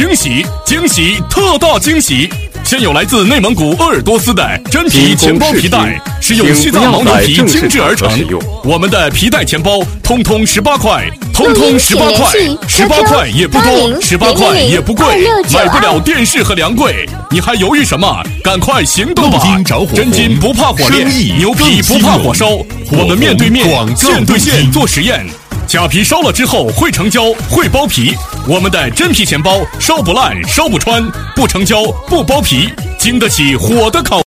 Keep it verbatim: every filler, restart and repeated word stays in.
惊喜惊喜特大惊喜！现有来自内蒙古鄂尔多斯的真皮钱包皮带，是用西藏牦牛皮精制而成。我们的皮带钱包通通十八块，通通十八块，十八块也不多，十八块也不贵，买不了电视和凉柜，你还犹豫什么？赶快行动吧！真金不怕火炼，牛皮不怕火烧，我们面对面、线对线做实验。假皮烧了之后会成胶，会包皮。我们的真皮钱包烧不烂，烧不穿，不成胶，不包皮，经得起火的烤。